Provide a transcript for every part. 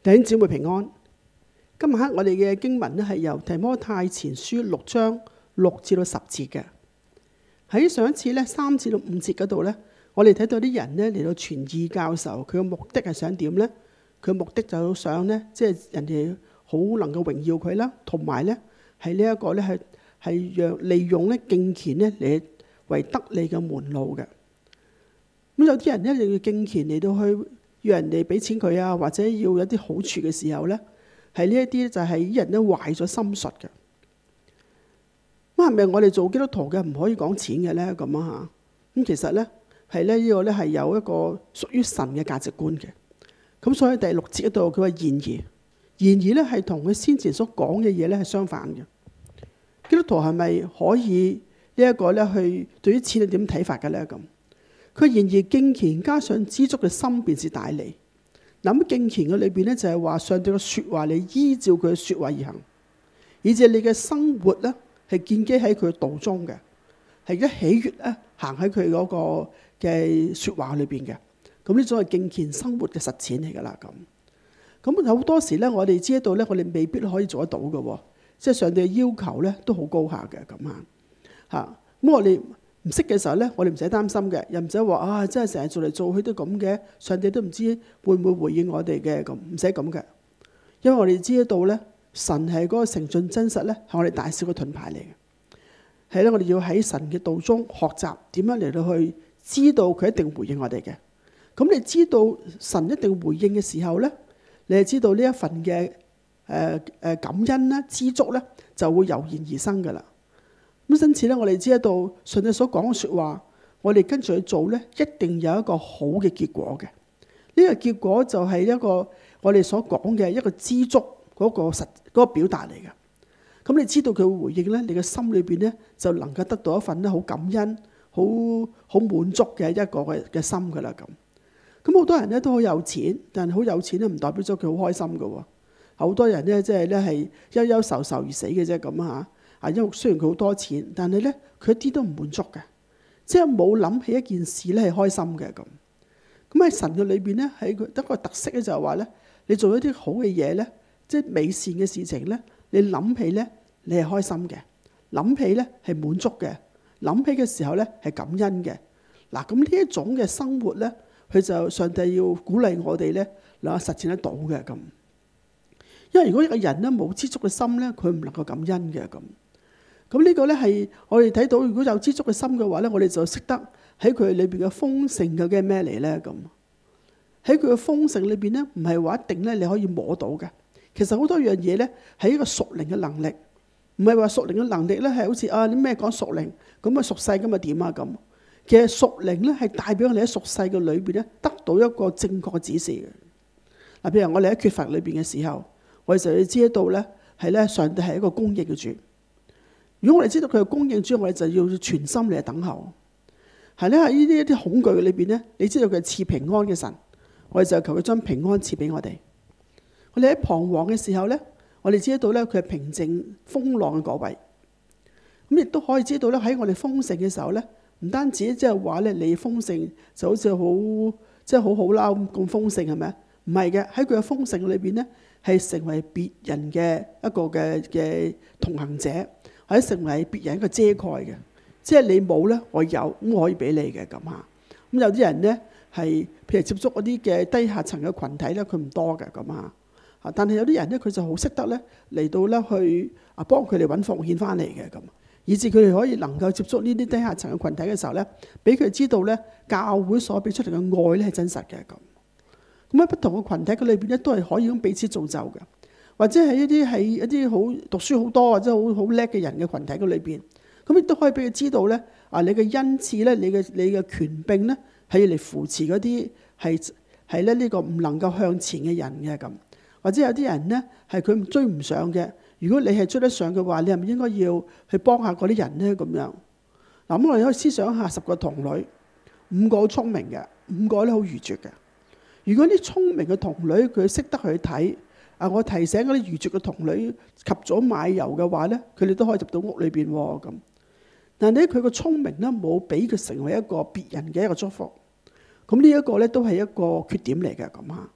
弟兄姊妹平安。今日我哋嘅經文咧係由提摩太前書6章6至到10節嘅。喺上一次咧3至到5節嗰度咧，我哋睇到啲人咧嚟到傳義教授，佢嘅目的係想點咧？佢目的就想咧，即係人哋好能夠榮耀佢啦，同埋咧係呢一個咧係讓利用咧敬虔咧嚟為得利嘅門路嘅。咁有啲人咧就要敬虔嚟到去要人哋俾錢佢啊，或者要有啲好處嘅時候咧，係呢一啲就係啲人咧壞咗心術嘅。咁係咪我哋做基督徒嘅唔可以講錢嘅咧？咁啊嚇，咁其實咧係咧呢個咧係有一個屬於神嘅價值觀嘅。咁所以第6節嗰度佢話然而咧係同佢先前所講嘅嘢咧係相反嘅。基督徒係咪可以呢一個咧去對於錢係點睇法嘅咧？咁佢然而敬虔加上知足嘅心便是大利。嗱，咁敬虔嘅裏邊咧就係話上帝嘅説話，你依照佢嘅説話而行，以致你嘅生活咧係建基喺佢道中嘅，係一喜悅咧行喺佢嗰個嘅説話裏邊嘅。咁呢種係敬虔生活嘅實踐嚟㗎啦。咁好多時咧，我哋知道咧，我哋未必可以做得到嘅，即係上帝嘅要求咧都好高下嘅咁嚇。咁我哋唔識嘅時候咧，我哋唔使擔心嘅，又唔使話啊，真係成日做嚟做去都咁嘅，上帝都唔知會唔會回應我哋嘅咁，唔使咁嘅。因為我哋知道咧，神係嗰個誠信真實咧，係我哋大小嘅盾牌嚟嘅。係咧，我哋要喺神嘅道中學習點樣嚟到去知道佢一定回應我哋嘅。咁你知道神一定回應嘅時候咧，你係知道呢一份嘅感恩啦、知足咧，就會油然而生噶啦。咁因此咧，我哋知道上帝所講嘅説話，我哋跟住去做咧，一定有一個好嘅結果嘅。呢個結果就係一個我哋所講嘅一個知足嗰個表達嚟嘅。咁你知道佢會回應咧，你嘅心裏邊咧就能夠得到一份咧好感恩、好滿足嘅一個嘅心噶啦咁。咁好多人咧都好有錢，但係好有錢咧唔代表咗佢好開心嘅喎。好多人咧即係咧係憂憂愁愁而死嘅啫咁嚇。因為雖然佢好多錢，但係咧佢一啲都唔滿足嘅，即係冇諗起一件事咧係開心嘅咁。咁喺神嘅裏邊咧，喺佢一個特色咧就係話咧，你做一啲好嘅嘢咧，即係美善嘅事情咧，你諗起咧你係開心嘅，諗起咧係滿足嘅，諗起嘅時候咧係感恩嘅。嗱，咁呢一種嘅生活咧，佢就上帝要鼓勵我哋咧能夠實踐得到嘅咁。因為如果一個人咧冇知足嘅心咧，佢唔能夠感恩嘅咁。咁呢個咧係我哋睇到，如果有知足嘅心嘅話咧，我哋就識得喺佢裏邊嘅豐盛究竟係咩嚟咧咁。喺佢嘅豐盛裏邊咧，唔係話一定咧你可以摸到嘅。其實好多樣嘢咧係一個屬靈嘅能力，唔係話屬靈嘅能力咧係好似你咩講屬靈咁啊屬世咁啊點啊咁。其實屬靈咧係代表我哋喺屬世嘅裏邊咧得到一個正確嘅指示嘅。嗱，譬如我哋喺缺乏裏邊嘅時候，我哋就要知道咧係咧上帝係一個供應嘅主。如果我哋知道佢係供應主，我哋就要全心嚟等候。係咧喺呢啲一啲恐懼裏邊咧，你知道佢係賜平安嘅神，我哋就求佢將平安賜俾我哋。我哋喺彷徨嘅時候咧，我哋知道咧佢係平靜風浪嘅嗰位。咁亦都可以知道咧喺我哋豐盛嘅時候咧，唔單止即係話咧你豐盛就好似好即係好好啦咁豐盛係咪？唔係嘅，喺佢嘅豐盛裏邊咧係成為別人嘅一個嘅同行者。或者成為別人一個遮蓋嘅，即係你冇咧，我有，咁我可以俾你嘅咁嚇。咁有啲人咧係譬如接觸嗰啲嘅低下層嘅群體咧，佢唔多嘅咁嚇。但係有啲人咧，佢就好識得咧嚟到咧去幫佢哋揾奉獻翻嚟嘅咁，以至佢哋可以能夠接觸呢啲低下層嘅群體嘅時候咧，俾佢知道咧教會所俾出嚟嘅愛咧係真實嘅咁。咁喺不同嘅群體嘅裏邊咧，都係可以咁彼此造就嘅。或者係一啲好讀書好多或者好叻嘅人嘅群體嘅裏邊，咁亦都可以俾佢知道咧，你嘅恩賜咧，你嘅權柄咧，係要嚟扶持嗰啲係咧呢個唔能夠向前嘅人嘅咁。或者有啲人咧係佢追唔上嘅，如果你係追得上嘅話，你係咪應該要去幫下嗰啲人咧咁樣？嗱，咁我哋可以思想下10個童女，5個好聰明嘅，5個咧好愚拙嘅。如果啲聰明嘅童女佢識得去睇。我提醒嗰啲愚拙嘅童女及早買油嘅話咧，佢哋都可以入到屋裏邊喎咁。但係咧佢個聰明咧冇俾佢成為一個別人嘅一個祝福，咁呢一個咧都係一個缺點嚟嘅咁嚇。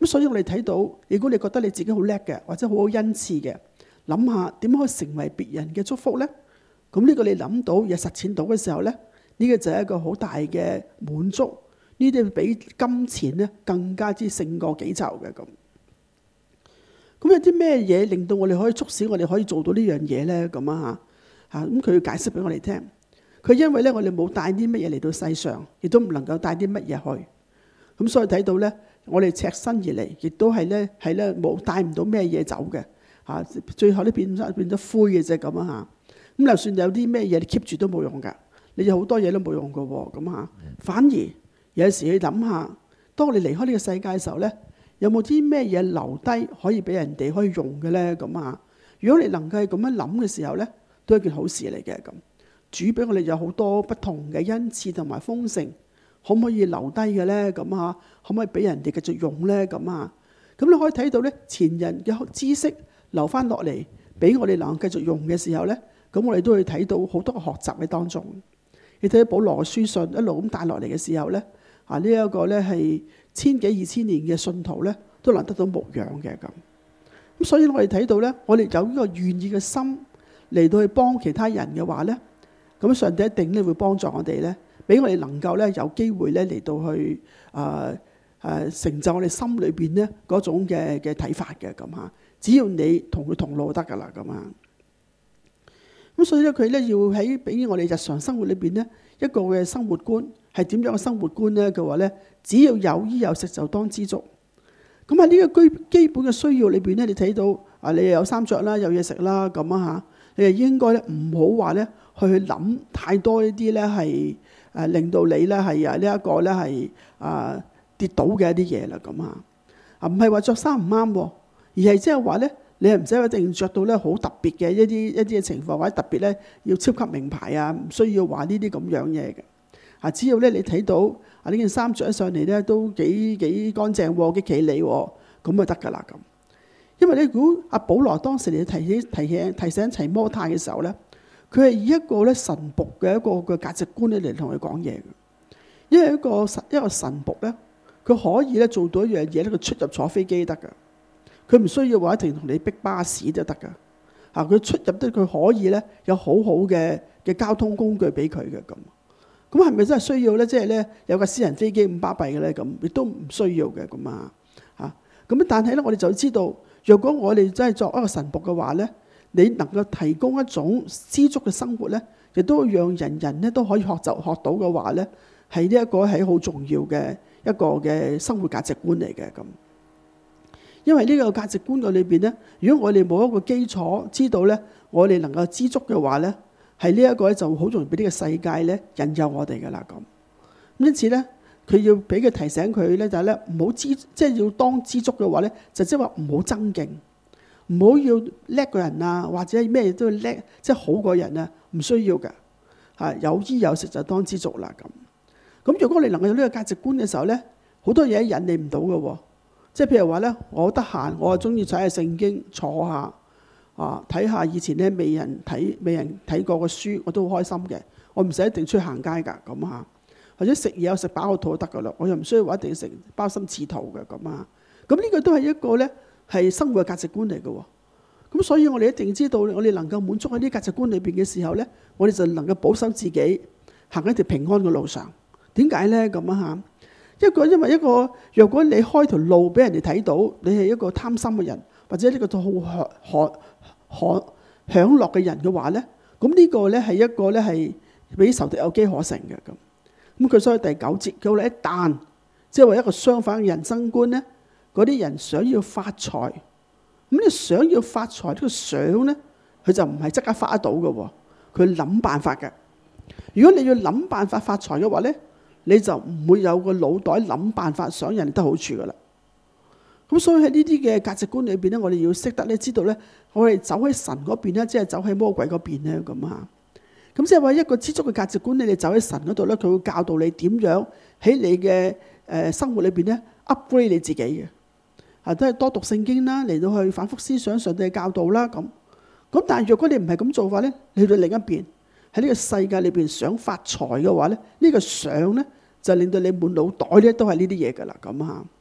咁所以我哋睇到，如果你覺得你自己好叻嘅，或者好好恩賜嘅，諗下點可以成為別人嘅祝福呢？咁呢個你諗到又實踐到嘅時候呢，呢個就係一個好大嘅滿足。呢啲比金錢咧更加之勝過幾籌嘅咁。咁有啲咩嘢令到我哋可以促使我哋可以做到呢樣嘢呢？咁咁佢要解釋俾我哋聽。佢因為咧我哋冇帶啲乜嘢嚟到世上，亦都唔能夠帶啲乜嘢去。咁所以睇到咧，我哋赤身而嚟，亦都係咧冇帶唔到咩嘢走嘅。最後都變咗灰嘅啫咁咁就算有啲咩嘢你 keep 住都冇用㗎，你有好多嘢都冇用㗎喎咁反而有時去諗下，當我哋離開呢個世界嘅時候咧，有冇啲咩嘢留低可以俾人哋可以用嘅咧？咁如果你能夠咁樣諗嘅時候咧，都係一件好事嚟嘅咁。主俾我哋有好多不同嘅恩賜同埋豐盛，可唔可以留低嘅咧？咁可唔可以俾人哋繼續用咧？咁咁你可以睇到咧，前人嘅知識留翻落嚟，俾我哋能夠繼續用嘅時候咧，咁我哋都會睇到好多嘅學習喺當中。你睇到保羅嘅書信一路咁帶落嚟嘅時候咧，呢一個咧係千幾2000年嘅信徒咧，都能得到牧養嘅咁。咁所以我哋睇到咧，我哋有呢個願意嘅心嚟到去幫其他人嘅話咧，咁上帝一定咧會幫助我哋咧，俾我哋能夠咧有機會咧嚟到去成就我哋心裏邊咧嗰種嘅睇法嘅咁只要你同佢同路得噶啦咁咁所以咧佢咧要喺俾我哋日常生活裏邊咧一個嘅生活觀係點樣嘅生活觀咧？佢話咧，只要有衣有食就當知足。咁喺呢個基本嘅需要裏邊咧，你睇到你又有衫着啦，有嘢食啦咁你係應該咧唔好話咧去諗太多呢啲咧係令到你咧係呢一個咧係跌倒嘅一啲嘢啦咁唔係話着衫唔啱，而係即係話咧你係唔使一定着到咧好特別嘅一啲嘅情況，或者特別咧要超級名牌唔需要話呢啲咁樣嘢嘅只要咧你睇到呢件衫着上嚟咧都幾乾淨幾企理咁就得噶啦咁。因為咧如果阿保羅當時嚟提醒提摩太嘅時候咧，佢係以一個咧神僕嘅一個嘅價值觀咧嚟同佢講嘢嘅。因為一個神僕咧，佢可以咧做到一樣嘢咧，佢出入坐飛機得噶，佢唔需要話一定同你逼巴士就得噶佢出入得佢可以咧有好好嘅交通工具俾佢嘅咁。咁係咪真係需要咧？即係咧有架私人飛機咁巴閉嘅咧？咁亦都唔需要嘅咁咁但係咧，我哋就知道，若果我哋真係作一個神僕嘅話咧，你能夠提供一種知足嘅生活咧，亦都讓人人咧都可以學到嘅話咧，係呢一個係好重要嘅一個嘅生活價值觀嚟嘅咁。因為呢個價值觀嘅裏邊咧，如果我哋冇一個基礎，知道咧我哋能夠知足嘅話咧，係呢一個咧就好容易俾呢個世界咧引誘我哋噶啦咁。因此咧，佢要俾佢提醒佢咧，就係咧唔好即係要當知足嘅話咧，就即係話唔好爭競，唔好要叻個人或者咩嘢都要叻，即係好過人唔需要嘅有衣有食就當知足啦咁。咁如果你能夠有呢個價值觀嘅時候咧，好多嘢引你唔到嘅喎。即係譬如話咧，我得閒我中意睇下聖經，坐下睇下以前咧未人睇過嘅書，我都好開心嘅。我唔使一定出去行街㗎咁或者食嘢有食飽個肚就得㗎啦。我又唔需要話一定食鮑參翅肚嘅咁咁呢個都係一個咧係生活嘅價值觀嚟嘅喎。咁所以我哋一定知道，我哋能夠滿足喺啲價值觀裏邊嘅時候咧，我哋就能夠保守自己行一條平安嘅路上。點解咧咁因為若果你開條路俾人哋睇到，你係一個貪心嘅人，或者呢個好享樂嘅人嘅話咧，咁呢個咧係一個咧係俾仇敵有機可乘嘅咁。咁佢所以第9節佢話一旦即係話一個相反嘅人生觀咧，嗰啲人想要發財，咁你想要發財呢個想咧，佢就唔係即刻發得到嘅喎，佢諗辦法嘅。如果你要諗辦法發財嘅話咧，你就唔會有個腦袋諗辦法想人哋得好處噶啦。咁所以喺呢啲嘅價值觀裏邊咧，我哋要識得咧知道咧，我哋走喺神嗰邊咧，即係走喺魔鬼嗰邊咧咁咁即係話一個知足嘅價值觀咧，你走喺神嗰度咧，佢會教導你點樣喺你嘅生活裏邊咧 upgrade 你自己嘅都係多讀聖經啦，嚟到去反覆思想上帝嘅教導啦咁。但係若果你唔係咁做法咧，你去到另一邊。喺呢個世界裏邊想發財嘅話咧，呢個想咧就令到你滿腦袋咧都係呢啲嘢噶啦咁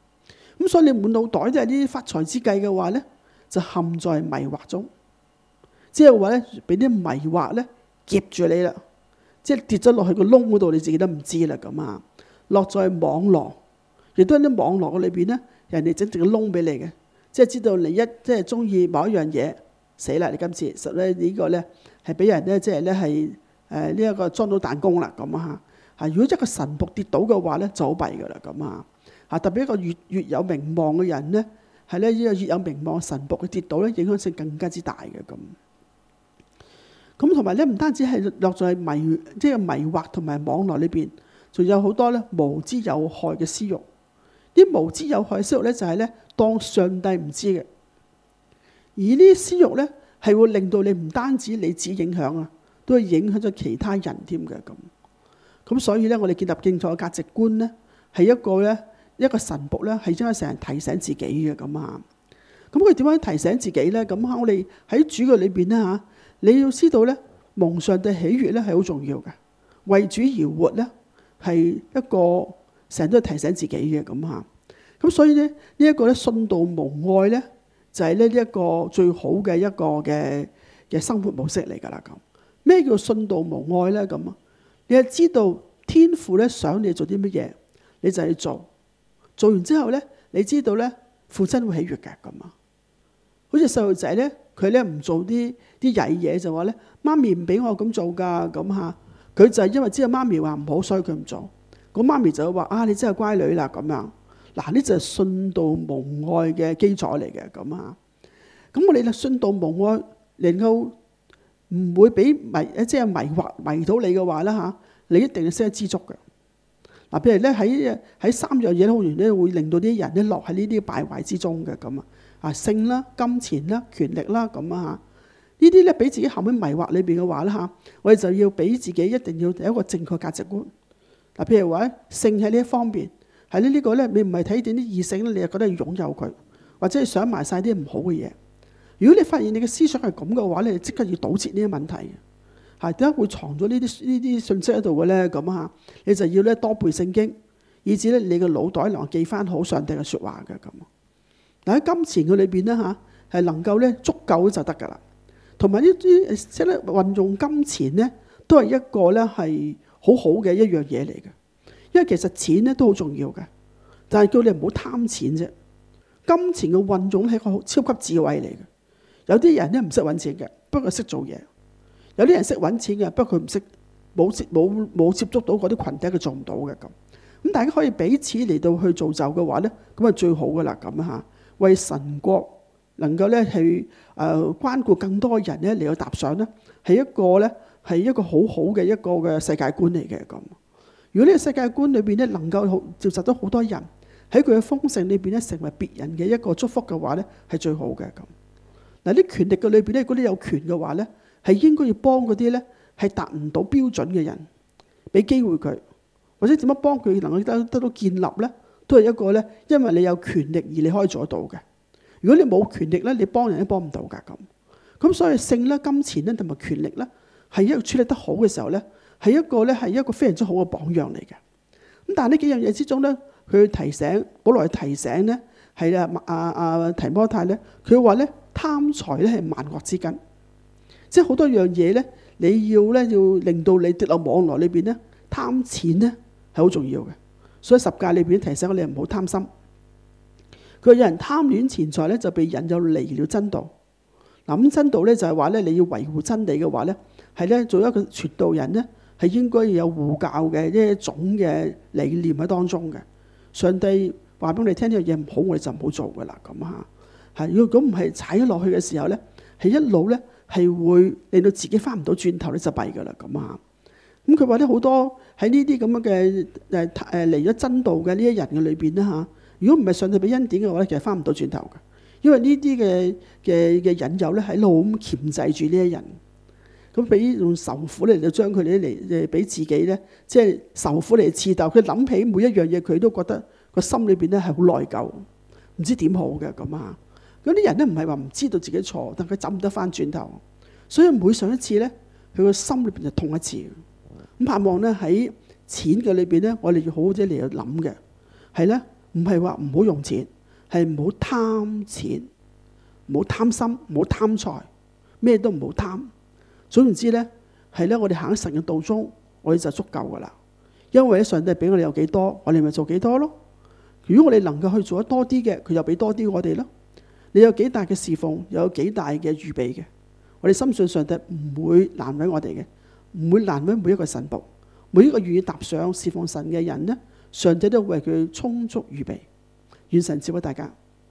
咁所以你滿腦袋都係呢啲發財之計嘅話咧，就陷在迷惑中，即係話咧俾啲迷惑咧夾住你啦，即係跌咗落去個窿嗰度，你自己都唔知啦咁啊。落在網羅，亦都喺啲網羅嘅裏邊咧，人哋整個窿俾你嘅，即係知道你即係中意某一樣嘢，死啦！你今次實咧呢個咧係俾人咧即係咧係呢一個裝到彈弓啦咁啊嚇！如果一個神僕跌倒嘅話咧，就好弊噶啦咁啊！特別一個越有名望嘅人咧，係咧呢個越有名望嘅神僕佢跌倒咧，影響性更加之大嘅咁。咁同埋咧，唔單止係落在即係迷惑同埋網絡裏邊，仲有好多咧無知有害嘅私欲。啲無知有害嘅私欲咧，就係咧當上帝唔知嘅，而呢啲私欲咧係會令到你唔單止你自己影響啊，都會影響咗其他人添嘅咁。咁所以咧，我哋建立正確嘅價值觀咧，係一個神僕咧，係應該成日提醒自己嘅咁啊。咁佢點樣提醒自己咧？咁我哋喺主嘅裏邊咧嚇，你要知道咧，蒙上帝喜悅咧係好重要嘅，為主而活咧係一個成日都提醒自己嘅咁嚇。咁所以咧呢一個咧信道無愛咧，就係呢一個最好嘅一個嘅生活模式嚟㗎啦咁。咩叫信道無愛咧？咁啊，你係知道天父咧想你做啲乜嘢，你就去做。做完之後咧，你知道咧父親會喜悅嘅咁啊。好似細路仔咧，佢咧唔做啲曳嘢就話咧，媽咪唔俾我咁做㗎咁嚇。佢就係因為知道媽咪話唔好，所以佢唔做。咁媽咪就會話啊，你真係乖女啦咁樣。嗱，呢就係信道無愛嘅基礎嚟嘅咁啊。咁我哋咧信道無愛，能夠唔會俾迷惑迷到你嘅話咧嚇，你一定要識得知足嘅。嗱，譬如咧喺三樣嘢好容易咧會令到啲人咧落喺呢啲敗壞之中嘅咁啊，性啦、金錢啦、權力啦咁啊嚇，呢啲咧俾自己陷喺迷惑裏邊嘅話咧嚇，我哋就要俾自己一定要有一個正確價值觀。嗱，譬如話性喺呢一方面係呢個咧，你唔係睇見啲異性咧，你就覺得要擁有佢，或者係想埋晒啲唔好嘅嘢。如果你發現你嘅思想係咁嘅話咧，你即刻要堵截呢啲問題。係點解會藏咗呢啲信息喺度嘅咧？咁啊，你就要咧多背聖經，以至咧你嘅腦袋能夠記翻好上帝嘅説話嘅咁。嗱，喺金錢嘅裏邊咧嚇，係能夠咧足夠就得㗎啦。同埋呢啲識得運用金錢咧，都係一個咧係好好嘅一樣嘢嚟嘅。因為其實錢咧都好重要嘅，但係叫你唔好貪錢啫。金錢嘅運用係一個超級智慧嚟嘅。有啲人咧唔識揾錢嘅，不過識做嘢。有啲人識揾錢嘅，不過佢唔識冇接觸到嗰啲群體，佢做唔到嘅咁。咁大家可以彼此嚟到去造就嘅話咧，咁係最好噶啦咁嚇。為神國能夠咧去關顧更多人咧嚟到踏上咧，係一個好好嘅一個嘅世界觀嚟嘅咁。如果呢個世界觀裏邊咧能夠召集到好多人喺佢嘅豐盛裏邊咧，成為別人嘅一個祝福嘅話咧，係最好嘅咁。嗱，啲權力嘅裏邊咧，如果你有權嘅話咧，係應該要幫嗰啲咧係達唔到標準嘅人，俾機會佢，或者點樣幫佢能夠得到建立咧，都係一個咧，因為你有權力而你可以做得到嘅。如果你冇權力咧，你幫人都幫唔到㗎咁。咁所以性咧、金錢咧同埋權力咧，係一個處理得好嘅時候咧，係一個非常之好嘅榜樣嚟嘅。咁但係呢幾樣嘢之中咧，佢提醒保羅提醒咧，係提摩太咧，佢話咧貪財咧係萬惡之根。即係好多樣嘢咧，你要令到你跌落網絡裏邊咧，貪錢咧係好重要嘅。所以十誡裏邊提醒我哋唔好貪心。佢話有人貪戀錢財咧，就被引誘離了真道。嗱，咁真道咧就係話咧，你要維護真理嘅話咧，係咧做一個傳道人咧，係應該要有護教嘅一種嘅理念喺當中嘅。上帝話俾我哋聽呢樣嘢唔好，我哋就唔好做噶啦咁嚇。係如果唔係踩咗落去嘅時候咧，係一路咧係會令到自己翻唔到轉頭咧，就弊噶啦咁嚇。咁佢話咧好多喺呢啲咁樣嘅離咗真道嘅呢一人嘅裏邊咧嚇，如果唔係上帝俾恩典嘅話咧，其實翻唔到轉頭嘅，因為呢啲嘅引誘咧喺度咁鉗制住呢一人，咁俾用仇苦嚟就將佢哋嚟俾自己咧，即係仇苦嚟刺鬥。佢諗起每一樣嘢，佢都覺得個心裏邊咧係好內疚，唔知點好嘅咁啊。嗰啲人咧唔係話唔知道自己錯，但佢走唔得翻轉頭，所以每上一次咧，佢個心裏邊就痛一次。咁盼望咧喺錢嘅裏邊咧，我哋要好好啲嚟去諗嘅，係咧唔係話唔好用錢， 係唔好貪錢，唔好貪心，唔好貪財，咩都唔好貪。總言之咧，係咧，我哋行喺神嘅道中，我哋就足夠噶啦。因為上帝俾我哋有幾多，我哋咪做幾多咯。如果我哋能夠去做得多啲嘅，佢又俾多啲我哋咯。你有幾大嘅侍奉，又有幾大嘅預備嘅，我哋深信上帝唔會難為我哋嘅，唔會難為每一個神僕，每一個願意踏上侍奉神嘅人呢，上帝都為佢充足預備。願神賜俾大家。